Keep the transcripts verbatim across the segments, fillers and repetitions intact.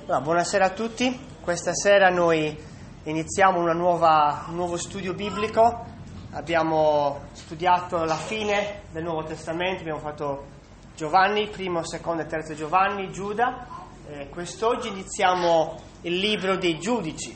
Allora, buonasera a tutti. Questa sera noi iniziamo una nuova, un nuovo studio biblico. Abbiamo studiato la fine del Nuovo Testamento, abbiamo fatto Giovanni, primo, secondo e terzo Giovanni, Giuda. Eh, quest'oggi iniziamo il libro dei Giudici,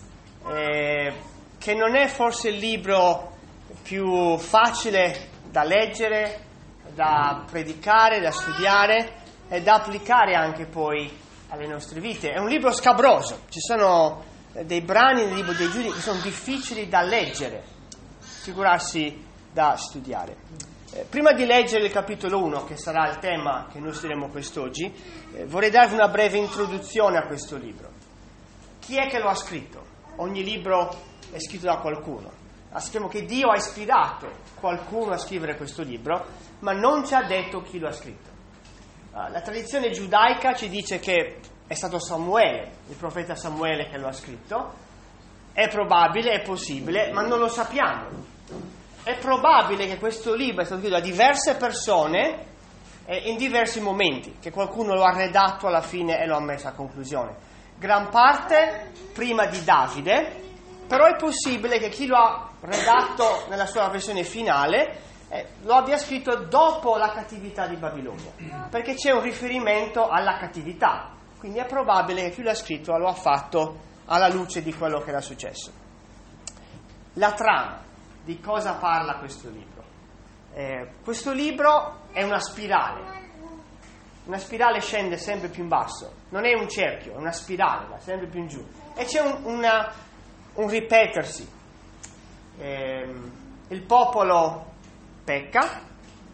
eh, che non è forse il libro più facile da leggere, da predicare, da studiare e da applicare anche poi alle nostre vite. È un libro scabroso, ci sono dei brani nel libro dei Giudici che sono difficili da leggere, figurarsi da studiare. Eh, prima di leggere il capitolo uno, che sarà il tema che noi studieremo quest'oggi, eh, vorrei darvi una breve introduzione a questo libro. Chi è che lo ha scritto? Ogni libro è scritto da qualcuno. Sappiamo che Dio ha ispirato qualcuno a scrivere questo libro, ma non ci ha detto chi lo ha scritto. La tradizione giudaica ci dice che è stato Samuele, il profeta Samuele, che lo ha scritto. È probabile, è possibile, ma non lo sappiamo. È probabile che questo libro è stato scritto da diverse persone eh, in diversi momenti, che qualcuno lo ha redatto alla fine e lo ha messo a conclusione. Gran parte prima di Davide, però è possibile che chi lo ha redatto nella sua versione finale Eh, lo abbia scritto dopo la cattività di Babilonia, perché c'è un riferimento alla cattività, quindi è probabile che chi lo ha scritto lo ha fatto alla luce di quello che era successo. La trama, di cosa parla questo libro? Eh, questo libro è una spirale, una spirale scende sempre più in basso, non è un cerchio, è una spirale, va sempre più in giù, e c'è un, una, un ripetersi. Eh, il popolo pecca,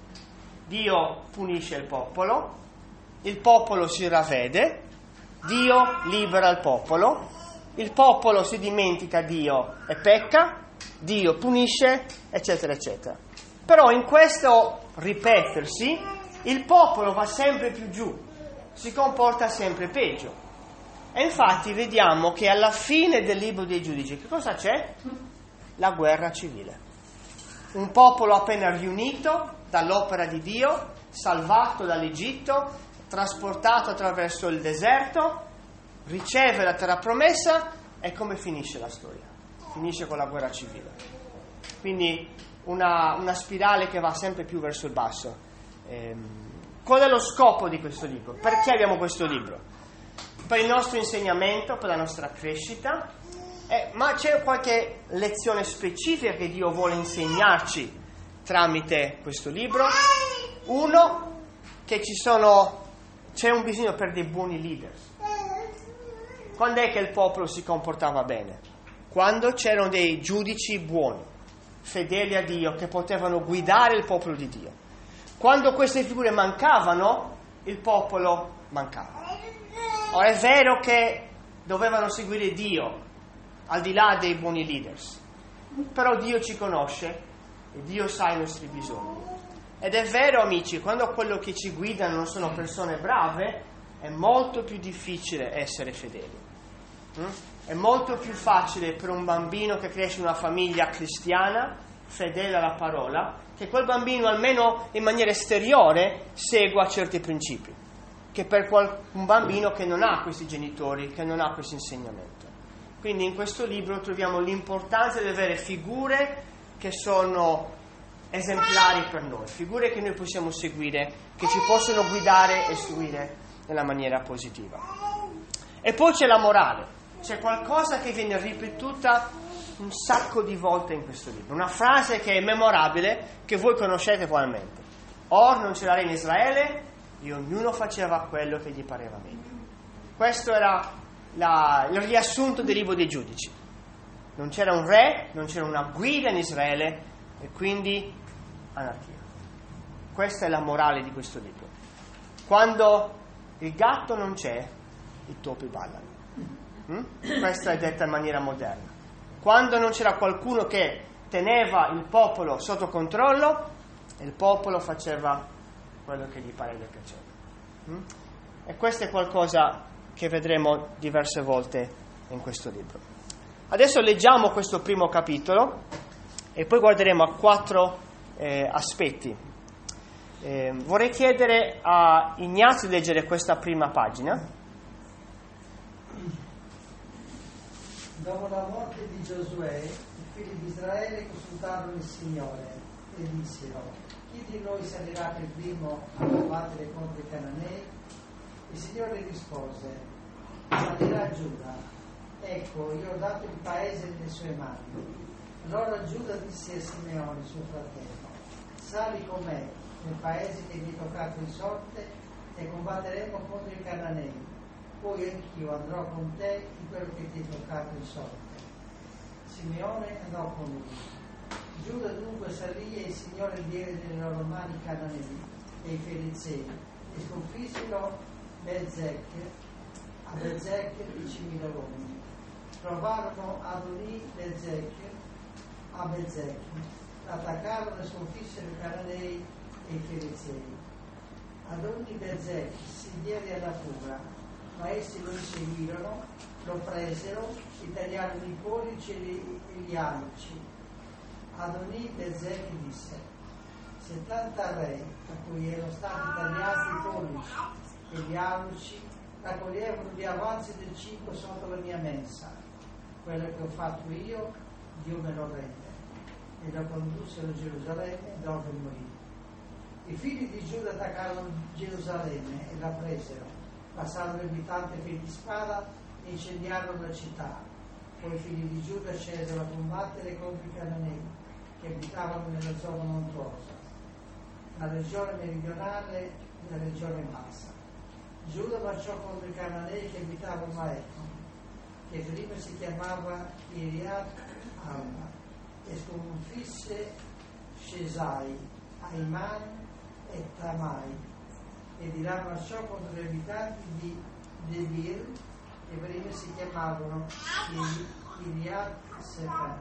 Dio punisce il popolo, il popolo si ravvede, Dio libera il popolo, il popolo si dimentica Dio e pecca, Dio punisce, eccetera, eccetera. Però in questo ripetersi, il popolo va sempre più giù, si comporta sempre peggio. E infatti vediamo che alla fine del libro dei Giudici, che cosa c'è? La guerra civile. Un popolo appena riunito dall'opera di Dio, salvato dall'Egitto, trasportato attraverso il deserto, riceve la terra promessa, e come finisce la storia? Finisce con la guerra civile. Quindi una, una spirale che va sempre più verso il basso. Ehm, qual è lo scopo di questo libro? Perché abbiamo questo libro? Per il nostro insegnamento, per la nostra crescita. Eh, ma c'è qualche lezione specifica che Dio vuole insegnarci tramite questo libro? Uno, che ci sono, c'è un bisogno per dei buoni leader. Quando è che il popolo si comportava bene? Quando c'erano dei giudici buoni, fedeli a Dio, che potevano guidare il popolo di Dio. Quando queste figure mancavano, il popolo mancava. Ora è vero che dovevano seguire Dio al di là dei buoni leaders, però Dio ci conosce e Dio sa i nostri bisogni. Ed è vero, amici, quando quello che ci guidano non sono persone brave, è molto più difficile essere fedeli. Mm? È molto più facile per un bambino che cresce in una famiglia cristiana, fedele alla parola, che quel bambino almeno in maniera esteriore segua certi principi, che per qual- un bambino che non ha questi genitori, che non ha questo insegnamento. Quindi in questo libro troviamo l'importanza di avere figure che sono esemplari per noi, figure che noi possiamo seguire, che ci possono guidare e seguire nella maniera positiva. E poi c'è la morale, c'è qualcosa che viene ripetuta un sacco di volte in questo libro, una frase che è memorabile, che voi conoscete probabilmente. Or non c'era re in Israele e ognuno faceva quello che gli pareva meglio. Questo era La, il riassunto del libro dei Giudici. Non c'era un re, non c'era una guida in Israele e quindi anarchia. Questa è la morale di questo libro. Quando il gatto non c'è, i topi ballano. Mm? Questa è detta in maniera moderna. Quando non c'era qualcuno che teneva il popolo sotto controllo, il popolo faceva quello che gli pareva e piaceva. Mm? E questo è qualcosa che vedremo diverse volte in questo libro. Adesso leggiamo questo primo capitolo e poi guarderemo a quattro eh, aspetti. Eh, vorrei chiedere a Ignazio di leggere questa prima pagina Dopo la morte di Giosuè, i figli di Israele consultarono il Signore e dissero: chi di noi salirà per primo a combattere contro i Cananei? Il Signore rispose: salirà Giuda. Ecco, io ho dato il paese nelle sue mani. Allora Giuda disse a Simeone, suo fratello: sali con me nel paese che mi è toccato in sorte e combatteremo contro i Cananei. Poi anch'io andrò con te in quello che ti è toccato in sorte. Simeone andò con lui. Giuda dunque salì e il Signore diede nelle loro mani i Cananei e i Ferezei e sconfissero Bezek, a Bezek diecimila uomini. Trovarono Adoni Bezek a Bezek, attaccarono e sconfissero i Cananei e i Ferezei. Adoni Bezek si diede alla fuga, ma essi lo inseguirono, lo presero, gli tagliarono i pollici e gli anici. Adoni Bezek disse: settanta re a cui erano stati tagliati i pollici e gli anici raccoglievano gli avanzi del cibo sotto la mia mensa. Quello che ho fatto io, Dio me lo rende. E lo condussero a Gerusalemme, dove morì. I figli di Giuda attaccarono Gerusalemme e la presero. Passarono gli abitanti feriti di spada e incendiarono la città. Poi i figli di Giuda scesero a combattere contro i Cananei che abitavano nella zona montuosa, la regione meridionale e la regione bassa. Giuda marciò contro i Cananei che abitavano a Ecron, che prima si chiamava Kiriat Arba, e sconfisse Shesai, Aiman e Tamai, e di là marciò contro gli abitanti di Debir, che prima si chiamavano Kiriat Sefer.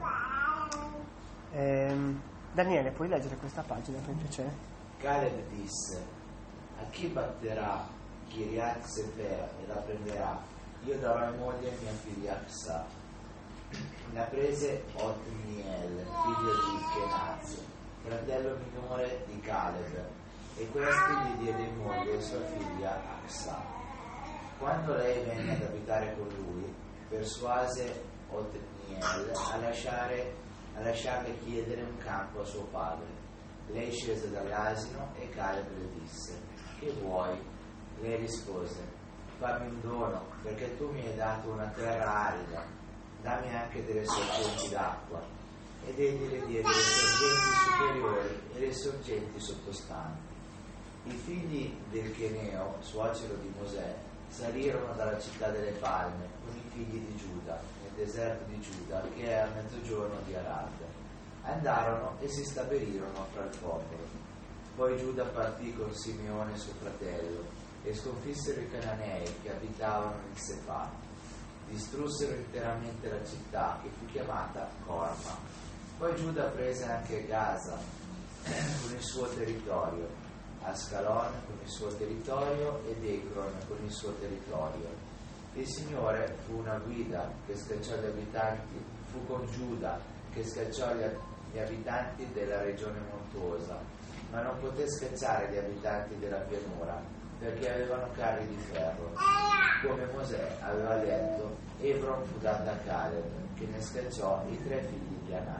Eh, Daniele, puoi leggere questa pagina per piacere? Caleb disse: a chi batterà Kiriat Sefer e la prenderà? Io darò in moglie mia figlia Aksa. Ne prese Otniel, figlio di Kenaz, fratello minore di Caleb, e questi gli diede in moglie sua figlia Aksa. Quando lei venne ad abitare con lui, persuase Otniel a lasciare a lasciarle chiedere un campo a suo padre. Lei scese dall'asino e Caleb le disse: che vuoi? Lei rispose: fammi un dono, perché tu mi hai dato una terra arida, dammi anche delle sorgenti d'acqua. Ed egli le diede le sorgenti superiori e le sorgenti sottostanti. I figli del Cheneo, suocero di Mosè, salirono dalla città delle palme con i figli di Giuda, nel deserto di Giuda, che è a mezzogiorno di Arad. Andarono e si stabilirono fra il popolo. Poi Giuda partì con Simeone suo fratello e sconfissero i Cananei che abitavano in Sefà. Distrussero interamente la città, che fu chiamata Corma. Poi Giuda prese anche Gaza con il suo territorio, Ascalon con il suo territorio ed Ekron con il suo territorio. Il Signore fu una guida che scacciò gli abitanti, fu con Giuda che scacciò gli, gli abitanti della regione montuosa, ma non poté scacciare gli abitanti della pianura, perché avevano carri di ferro. Come Mosè aveva detto, Ebron fu data a Caleb, che ne scacciò i tre figli di Anak.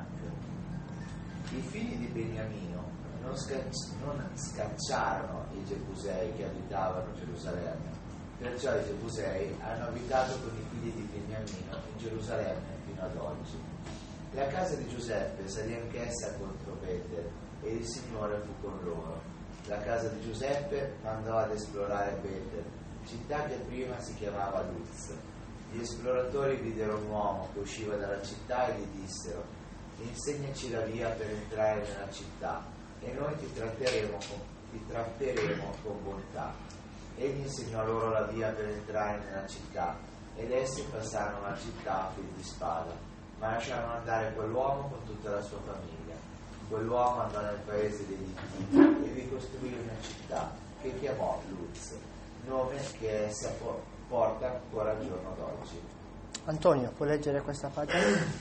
I figli di Beniamino non, scacci- non scacciarono i Gebusei che abitavano a Gerusalemme, perciò i Gebusei hanno abitato con i figli di Beniamino in Gerusalemme fino ad oggi. La casa di Giuseppe salì anch'essa contro Betel e il Signore fu con loro. La casa di Giuseppe mandò ad esplorare Betel, città che prima si chiamava Luz. Gli esploratori videro un uomo che usciva dalla città e gli dissero: insegnaci la via per entrare nella città e noi ti tratteremo con, ti tratteremo con bontà. Egli insegnò loro la via per entrare nella città ed essi passarono la città a fil di spada, ma lasciarono andare quell'uomo con tutta la sua famiglia. Quell'uomo andò nel paese degli Ittiti e vi costruì una città che chiamò Luz, nome che essa porta ancora al giorno d'oggi. Antonio, puoi leggere questa pagina?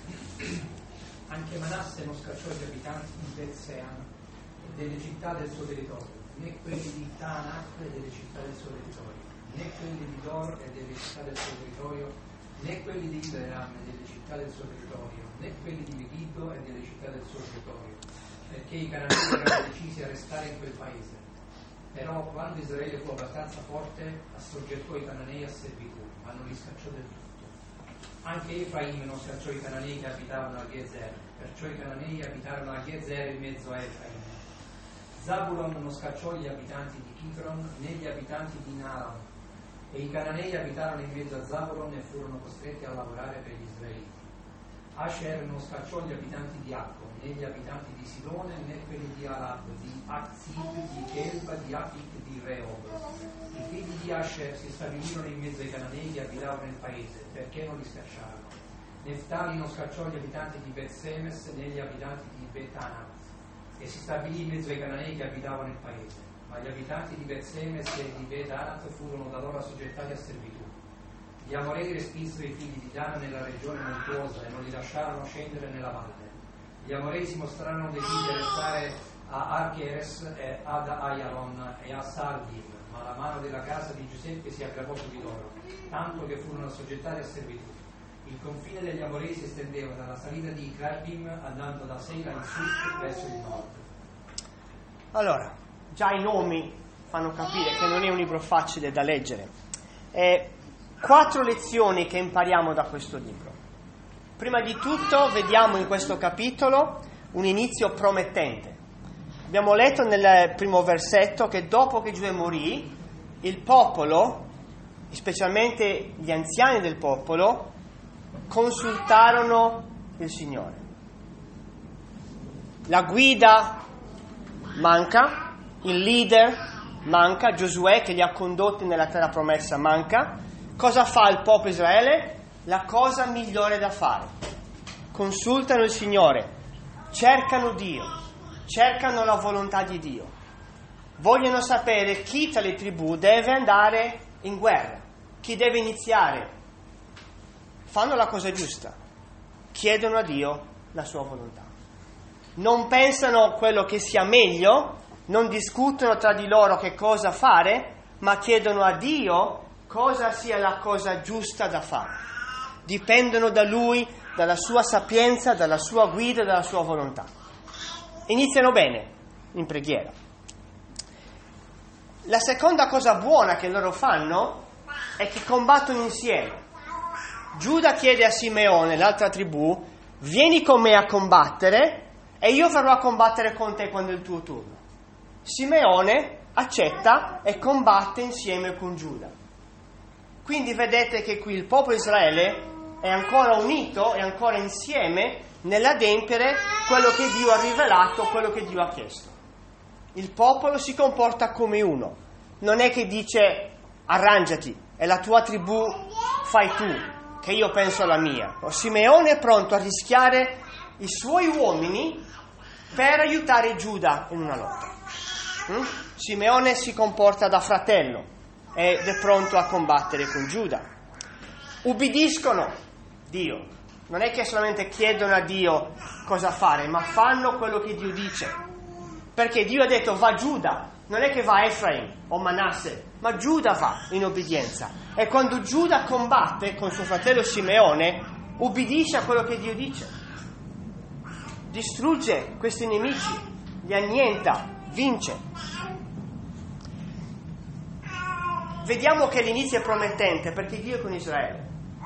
Anche Manasse non scacciò gli abitanti di Bet-Sean e delle città del suo territorio, né quelli di Taanach e delle città del suo territorio, né quelli di Dor e delle città del suo territorio, né quelli di Israele e delle città del suo territorio, né quelli di Megiddo e delle città del suo territorio, perché i cananei erano decisi a restare in quel paese. Però quando Israele fu abbastanza forte, assoggettò i cananei a servitù, ma non li scacciò del tutto. Anche Efraim non scacciò i cananei che abitavano a Gezer, perciò i cananei abitarono a Gezer in mezzo a Efraim. Zabulon non scacciò gli abitanti di Kitron né gli abitanti di Naaran, e i cananei abitarono in mezzo a Zabulon e furono costretti a lavorare per gli israeliti. Asher non scacciò gli abitanti di Acco, né gli abitanti di Sidone, né quelli di Alab, di Azib, di Kelba, di Afik, di Rehob. I figli di Asher si stabilirono in mezzo ai cananei che abitavano nel paese, perché non li scacciarono. Neftali non scacciò gli abitanti di Bet-Semes, né gli abitanti di Bet-Anat, e si stabilì in mezzo ai cananei che abitavano nel paese. Ma gli abitanti di Bet-Semes e di Bet-Anat furono da loro assoggettati a servitù. Gli Amorei respinsero i figli di Dana nella regione montuosa e non li lasciarono scendere nella valle. Gli Amorei si mostrarono decisi a restare a Archeres e ad Ayalon e a Saldim, ma la mano della casa di Giuseppe si aggravò su di loro, tanto che furono assoggettati a servitù. Il confine degli Amorei si estendeva dalla salita di Krabim andando da Seila in sud verso il nord. Allora, già i nomi fanno capire che non è un libro facile da leggere. Eh, quattro lezioni che impariamo da questo libro. Prima di tutto vediamo in questo capitolo un inizio promettente. Abbiamo letto nel primo versetto che dopo che Giosuè morì, il popolo, specialmente gli anziani del popolo, consultarono il Signore. La guida manca, il leader manca, Giosuè che li ha condotti nella terra promessa manca. Cosa fa il popolo Israele? La cosa migliore da fare. Consultano il Signore, cercano Dio, cercano la volontà di Dio. Vogliono sapere chi tra le tribù deve andare in guerra, chi deve iniziare. Fanno la cosa giusta, chiedono a Dio la sua volontà. Non pensano quello che sia meglio, non discutono tra di loro che cosa fare, ma chiedono a Dio cosa sia la cosa giusta da fare. Dipendono da Lui, dalla sua sapienza, dalla sua guida, dalla sua volontà. Iniziano bene in preghiera. La seconda cosa buona che loro fanno è che combattono insieme. Giuda chiede a Simeone, l'altra tribù, vieni con me a combattere e io verrò a combattere con te quando è il tuo turno. Simeone accetta e combatte insieme con Giuda. Quindi vedete che qui il popolo Israele è ancora unito, è ancora insieme nell'adempiere quello che Dio ha rivelato, quello che Dio ha chiesto. Il popolo si comporta come uno. Non è che dice arrangiati, è la tua tribù, fai tu, che io penso alla mia. Simeone è pronto a rischiare i suoi uomini per aiutare Giuda in una lotta. Mm? Simeone si comporta da fratello ed è pronto a combattere con Giuda. Ubbidiscono Dio. Non è che solamente chiedono a Dio cosa fare, ma fanno quello che Dio dice. Perché Dio ha detto va Giuda, non è che va Efraim o Manasse, ma Giuda va in obbedienza. E quando Giuda combatte con suo fratello Simeone, ubbidisce a quello che Dio dice. Distrugge questi nemici, li annienta, vince. Vediamo che l'inizio è promettente perché Dio è con Israele.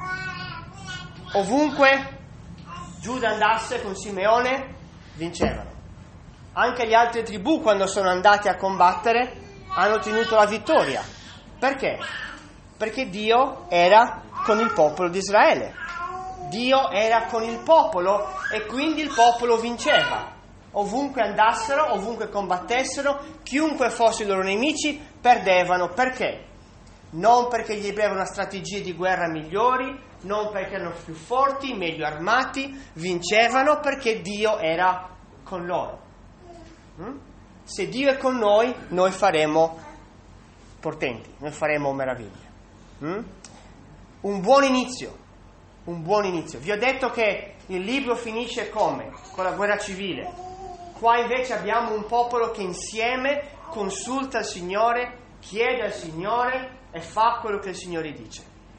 Ovunque Giuda andasse con Simeone, vincevano. Anche le altre tribù, quando sono andate a combattere, hanno ottenuto la vittoria. Perché? Perché Dio era con il popolo di Israele. Dio era con il popolo e quindi il popolo vinceva. Ovunque andassero, ovunque combattessero, chiunque fossero i loro nemici, perdevano. Perché? Non perché gli ebrei avevano strategie di guerra migliori, non perché erano più forti, meglio armati, vincevano perché Dio era con loro. Mm? Se Dio è con noi, noi faremo portenti, noi faremo meraviglie. Mm? Un buon inizio, un buon inizio. Vi ho detto che il libro finisce come? Con la guerra civile. Qua invece abbiamo un popolo che insieme consulta il Signore, chiede al Signore e fa quello che il Signore dice.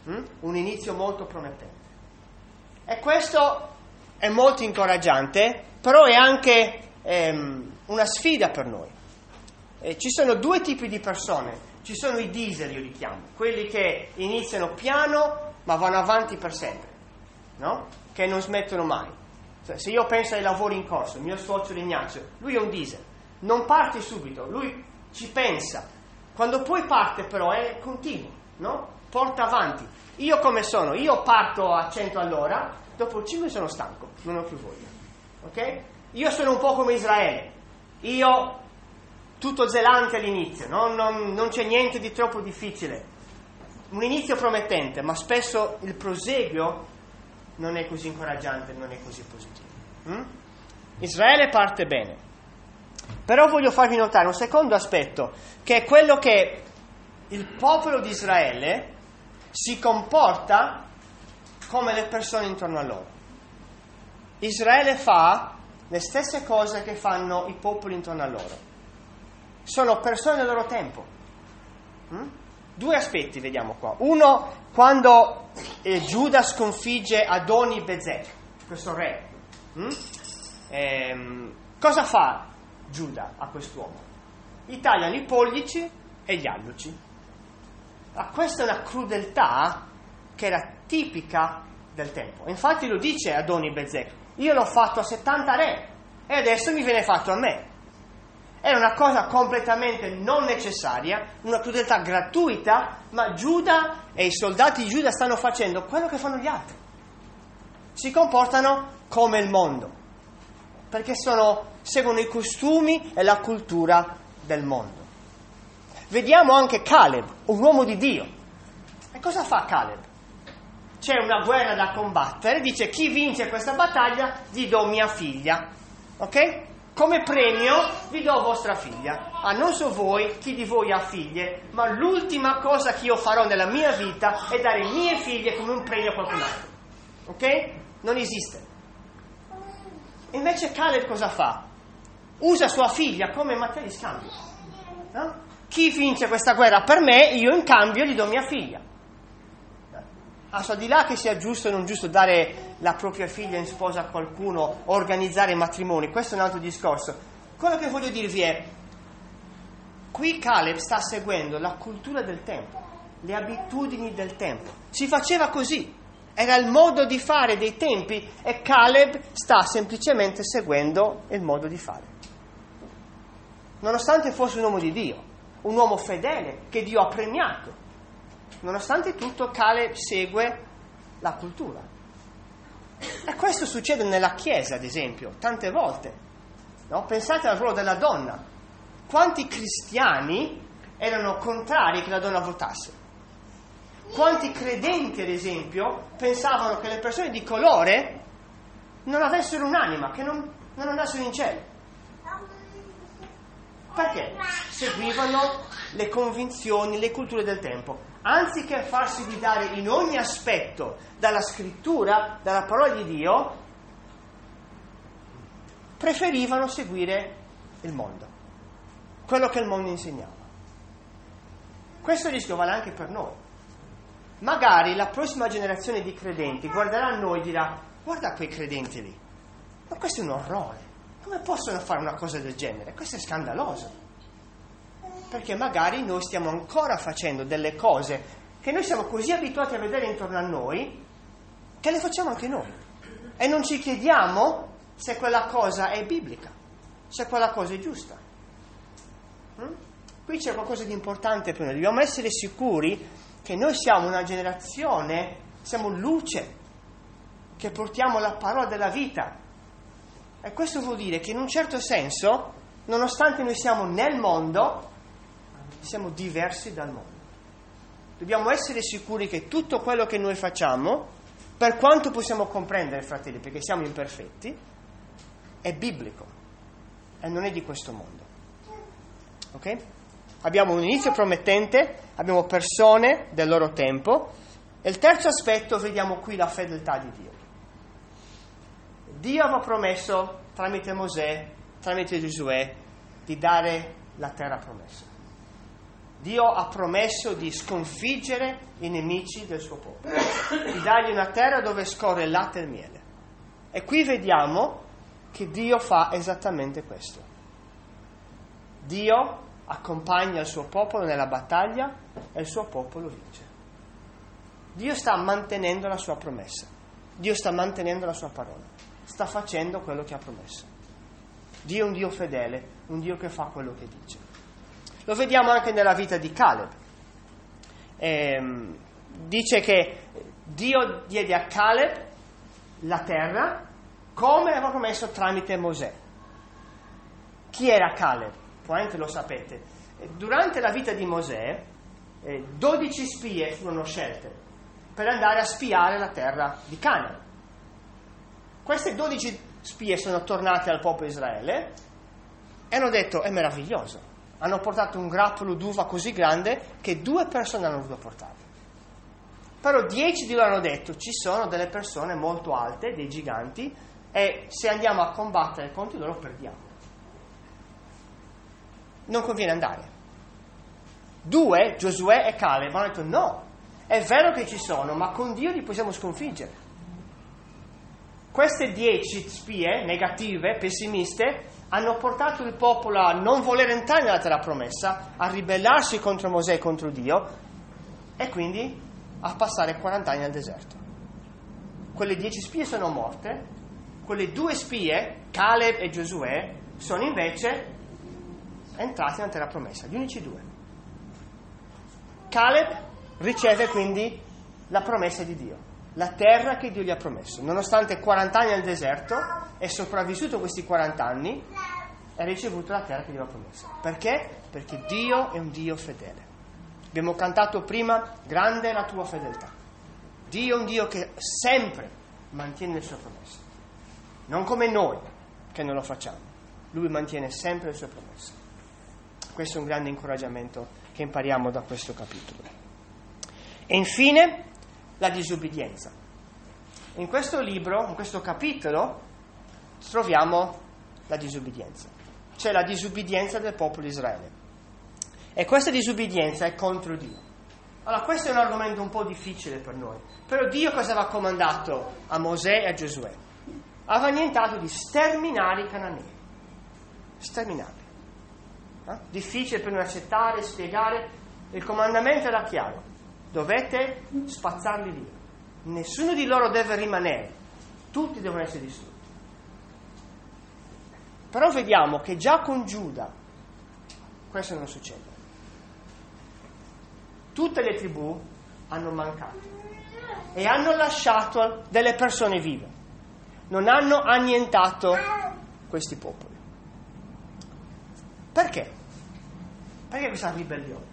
Mm? Un inizio molto promettente. E questo è molto incoraggiante, però è anche ehm, una sfida per noi. Eh, ci sono due tipi di persone. Ci sono i diesel, io li chiamo, quelli che iniziano piano ma vanno avanti per sempre, no? Che non smettono mai. Cioè, se io penso ai lavori in corso, il mio socio Ignazio, lui è un diesel, non parte subito, lui ci pensa. Quando poi parte però è continuo, no? Porta avanti. Io come sono? Io parto a cento all'ora, dopo cinque sono stanco, non ho più voglia. Ok? Io sono un po' come Israele. Io tutto zelante all'inizio, no? non, non c'è niente di troppo difficile. Un inizio promettente, ma spesso il proseguio non è così incoraggiante, non è così positivo. Mm? Israele parte bene. Però voglio farvi notare un secondo aspetto, che è quello che il popolo di Israele si comporta come le persone intorno a loro. Israele fa le stesse cose che fanno i popoli intorno a loro. Sono persone del loro tempo. Mm? Due aspetti vediamo qua. Uno, quando eh, Giuda sconfigge Adoni Bezek, questo re. Mm? Ehm, cosa fa Giuda a quest'uomo? Gli tagliano i pollici e gli alluci. Ma questa è una crudeltà che era tipica del tempo. Infatti lo dice Adoni Bezek: io l'ho fatto a settanta re e adesso mi viene fatto a me. Era una cosa completamente non necessaria, una crudeltà gratuita, ma Giuda e i soldati di Giuda stanno facendo quello che fanno gli altri. Si comportano come il mondo, perché sono, seguono i costumi e la cultura del mondo. Vediamo anche Caleb, un uomo di Dio. E cosa fa Caleb? C'è una guerra da combattere, dice: chi vince questa battaglia gli do mia figlia. Ok? Come premio vi do vostra figlia. Ah, non so voi, chi di voi ha figlie, ma l'ultima cosa che io farò nella mia vita è dare mie figlie come un premio a qualcun altro. Ok? Non esiste. Invece Caleb cosa fa? Usa sua figlia come materia di scambio. No? Chi vince questa guerra per me, io in cambio gli do mia figlia. Adesso, al di là che sia giusto o non giusto dare la propria figlia in sposa a qualcuno, organizzare matrimoni, questo è un altro discorso. Quello che voglio dirvi è: qui Caleb sta seguendo la cultura del tempo, le abitudini del tempo. Si faceva così, era il modo di fare dei tempi, e Caleb sta semplicemente seguendo il modo di fare. Nonostante fosse un uomo di Dio, un uomo fedele che Dio ha premiato, nonostante tutto Caleb segue la cultura. E questo succede nella Chiesa, ad esempio, tante volte. No? Pensate al ruolo della donna. Quanti cristiani erano contrari che la donna votasse? Quanti credenti, ad esempio, pensavano che le persone di colore non avessero un'anima, che non, non andassero in cielo? Perché? Seguivano le convinzioni, le culture del tempo. Anziché farsi guidare in ogni aspetto dalla scrittura, dalla parola di Dio, preferivano seguire il mondo, quello che il mondo insegnava. Questo rischio vale anche per noi. Magari la prossima generazione di credenti guarderà a noi e dirà: guarda quei credenti lì, ma questo è un orrore, come possono fare una cosa del genere? Questo è scandaloso. Perché magari noi stiamo ancora facendo delle cose che noi siamo così abituati a vedere intorno a noi che le facciamo anche noi, e non ci chiediamo se quella cosa è biblica, se quella cosa è giusta. Mm? Qui c'è qualcosa di importante per noi. Dobbiamo essere sicuri che noi siamo una generazione, siamo luce, che portiamo la parola della vita. E questo vuol dire che in un certo senso, nonostante noi siamo nel mondo, siamo diversi dal mondo. Dobbiamo essere sicuri che tutto quello che noi facciamo, per quanto possiamo comprendere, fratelli, perché siamo imperfetti, è biblico e non è di questo mondo. Ok? Abbiamo un inizio promettente, abbiamo persone del loro tempo, e il terzo aspetto, vediamo qui la fedeltà di Dio. Dio aveva promesso tramite Mosè, tramite Giosuè, di dare la terra promessa. Dio ha promesso di sconfiggere i nemici del suo popolo, di dargli una terra dove scorre il latte e il miele. E qui vediamo che Dio fa esattamente questo. Dio accompagna il suo popolo nella battaglia e il suo popolo vince. Dio sta mantenendo la sua promessa. Dio sta mantenendo la sua parola. Sta facendo quello che ha promesso. Dio è un Dio fedele, un Dio che fa quello che dice. Lo vediamo anche nella vita di Caleb. Ehm, dice che Dio diede a Caleb la terra come aveva promesso tramite Mosè. Chi era Caleb? Probabilmente lo sapete. Durante la vita di Mosè, eh, dodici spie furono scelte per andare a spiare la terra di Canaan. Queste dodici spie sono tornate al popolo di Israele e hanno detto: è meraviglioso. Hanno portato un grappolo d'uva così grande che due persone hanno voluto portarlo. Però dieci di loro hanno detto: ci sono delle persone molto alte, dei giganti, e se andiamo a combattere contro loro perdiamo. Non conviene andare. Due, Giosuè e Caleb, hanno detto: no, è vero che ci sono, ma con Dio li possiamo sconfiggere. Queste dieci spie negative, pessimiste, hanno portato il popolo a non voler entrare nella terra promessa, a ribellarsi contro Mosè e contro Dio, e quindi a passare quaranta anni nel deserto. Quelle dieci spie sono morte, quelle due spie, Caleb e Giosuè, sono invece entrati nella terra promessa, gli unici due. Caleb riceve quindi la promessa di Dio, la terra che Dio gli ha promesso. Nonostante quaranta anni nel deserto, è sopravvissuto questi quaranta anni e ha ricevuto la terra che Dio ha promesso. Perché? Perché Dio è un Dio fedele. Abbiamo cantato prima: grande è la tua fedeltà. Dio è un Dio che sempre mantiene le sue promesse. Non come noi, che non lo facciamo. Lui mantiene sempre le sue promesse. Questo è un grande incoraggiamento che impariamo da questo capitolo. E infine, la disubbidienza. In questo libro, in questo capitolo, troviamo la disubbidienza. C'è la disubbidienza del popolo di Israele. E questa disubbidienza è contro Dio. Allora, questo è un argomento un po' difficile per noi. Però Dio cosa aveva comandato a Mosè e a Giosuè? Aveva annientato di sterminare i cananei. Sterminarli. Eh? Difficile per noi accettare, spiegare. Il comandamento era chiaro: dovete spazzarli via, nessuno di loro deve rimanere, tutti devono essere distrutti. Però vediamo che già con Giuda questo non succede. Tutte le tribù hanno mancato e hanno lasciato delle persone vive, non hanno annientato questi popoli. Perché? Perché questa ribellione?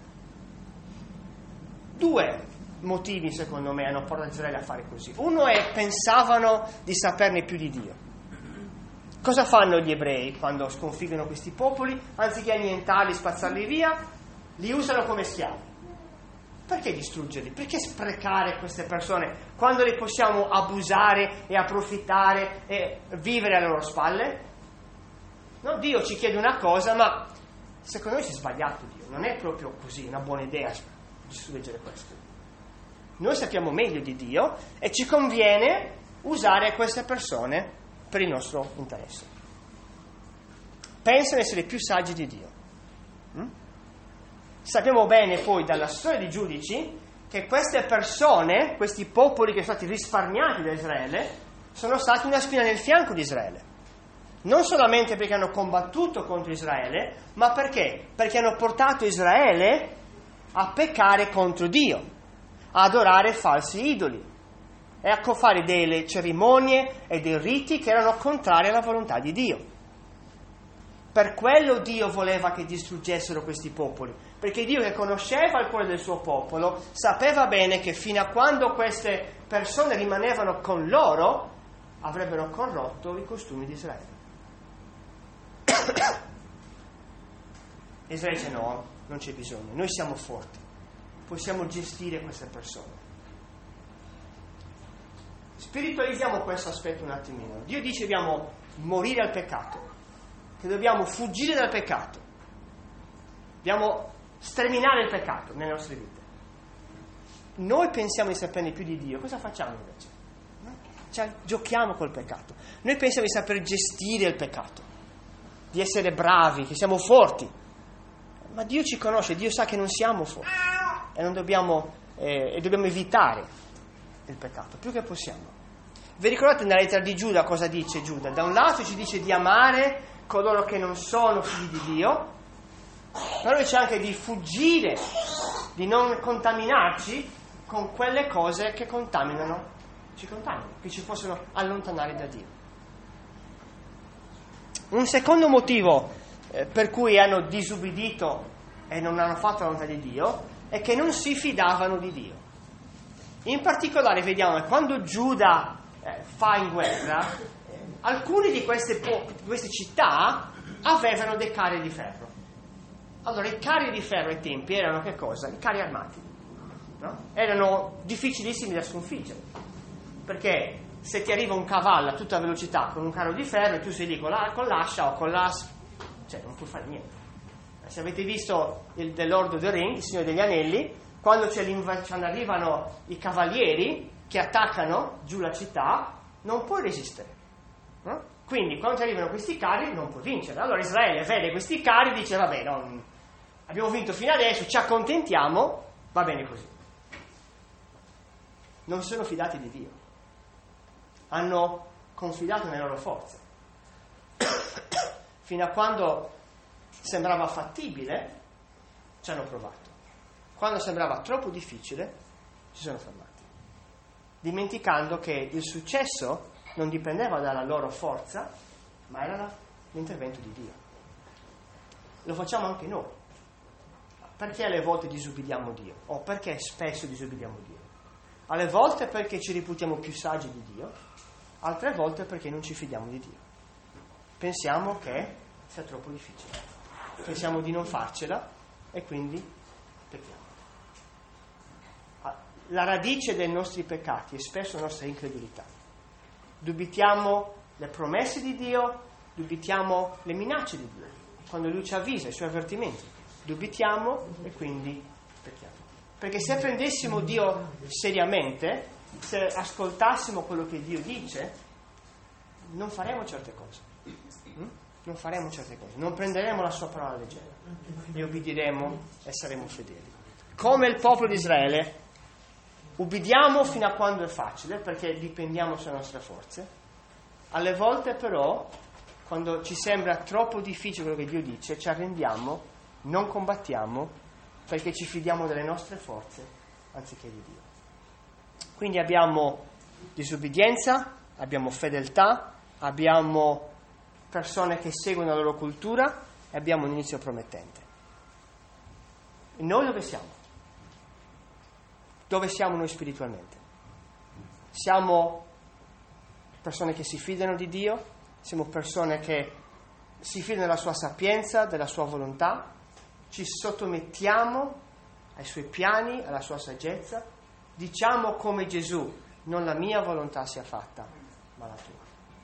Due motivi, secondo me, hanno portato Israele a fare così. Uno è: pensavano di saperne più di Dio. Cosa fanno gli ebrei quando sconfiggono questi popoli? Anziché annientarli, spazzarli via, li usano come schiavi. Perché distruggerli? Perché sprecare queste persone quando li possiamo abusare e approfittare e vivere alle loro spalle? No, Dio ci chiede una cosa, ma secondo me si è sbagliato Dio. Non è proprio così una buona idea leggere questo. Noi sappiamo meglio di Dio e ci conviene usare queste persone per il nostro interesse. Pensano di essere più saggi di Dio. Mm? Sappiamo bene poi dalla storia dei giudici che queste persone, questi popoli che sono stati risparmiati da Israele, sono stati una spina nel fianco di Israele. Non solamente perché hanno combattuto contro Israele, ma perché? Perché hanno portato Israele a peccare contro Dio, a adorare falsi idoli e a fare delle cerimonie e dei riti che erano contrari alla volontà di Dio. Per quello Dio voleva che distruggessero questi popoli, perché Dio, che conosceva il cuore del suo popolo, sapeva bene che fino a quando queste persone rimanevano con loro avrebbero corrotto i costumi di Israele. Israele dice: no, non c'è bisogno, noi siamo forti, possiamo gestire queste persone. Spiritualizziamo questo aspetto un attimino. Dio dice che dobbiamo morire al peccato, che dobbiamo fuggire dal peccato, dobbiamo sterminare il peccato nelle nostre vite. Noi pensiamo di saperne più di Dio, cosa facciamo invece? Cioè, giochiamo col peccato. Noi pensiamo di saper gestire il peccato, di essere bravi, che siamo forti, ma Dio ci conosce, Dio sa che non siamo forti e non dobbiamo, eh, e dobbiamo evitare il peccato più che possiamo. Vi ricordate nella lettera di Giuda cosa dice Giuda? Da un lato ci dice di amare coloro che non sono figli di Dio, però dice anche di fuggire, di non contaminarci con quelle cose che contaminano, ci contaminano, che ci possono allontanare da Dio. Un secondo motivo eh, per cui hanno disubbidito e non hanno fatto la volontà di Dio è che non si fidavano di Dio. In particolare vediamo che quando Giuda eh, fa in guerra, eh, alcune di queste, po- queste città avevano dei carri di ferro. Allora i carri di ferro ai tempi erano che cosa? I carri armati. No? Erano difficilissimi da sconfiggere, perché se ti arriva un cavallo a tutta velocità con un carro di ferro e tu sei lì con, la, con l'ascia o con l'as, cioè non puoi fare niente. Se avete visto il The Lord of the Ring, il Signore degli Anelli, quando, c'è quando arrivano i cavalieri che attaccano giù la città, non puoi resistere, no? Quindi quando ti arrivano questi carri non puoi vincere. Allora Israele vede questi carri e dice vabbè, non, abbiamo vinto fino adesso, ci accontentiamo, va bene così. Non sono fidati di Dio, hanno confidato nelle loro forze fino a quando sembrava fattibile ci hanno provato, quando sembrava troppo difficile ci sono fermati, dimenticando che il successo non dipendeva dalla loro forza ma era l'intervento di Dio. Lo facciamo anche noi. Perché alle volte disubbidiamo Dio o perché spesso disubbidiamo Dio? Alle volte perché ci reputiamo più saggi di Dio, altre volte perché non ci fidiamo di Dio. Pensiamo che sia troppo difficile, pensiamo di non farcela e quindi pecchiamo. La radice dei nostri peccati è spesso la nostra incredulità. Dubitiamo le promesse di Dio, dubitiamo le minacce di Dio, quando Lui ci avvisa, i Suoi avvertimenti. Dubitiamo e quindi pecchiamo. Perché se prendessimo Dio seriamente, se ascoltassimo quello che Dio dice, non faremo certe cose. Mm? Non faremo certe cose. Non prenderemo la sua parola leggera. E ubbidiremo e saremo fedeli. Come il popolo di Israele, ubbidiamo fino a quando è facile, perché dipendiamo sulle nostre forze. Alle volte però, quando ci sembra troppo difficile quello che Dio dice, ci arrendiamo, non combattiamo, perché ci fidiamo delle nostre forze anziché di Dio. Quindi abbiamo disubbidienza, abbiamo fedeltà, abbiamo persone che seguono la loro cultura e abbiamo un inizio promettente. E noi dove siamo? Dove siamo noi spiritualmente? Siamo persone che si fidano di Dio? Siamo persone che si fidano della sua sapienza, della sua volontà? Ci sottomettiamo ai suoi piani, alla sua saggezza, diciamo come Gesù, non la mia volontà sia fatta, ma la tua.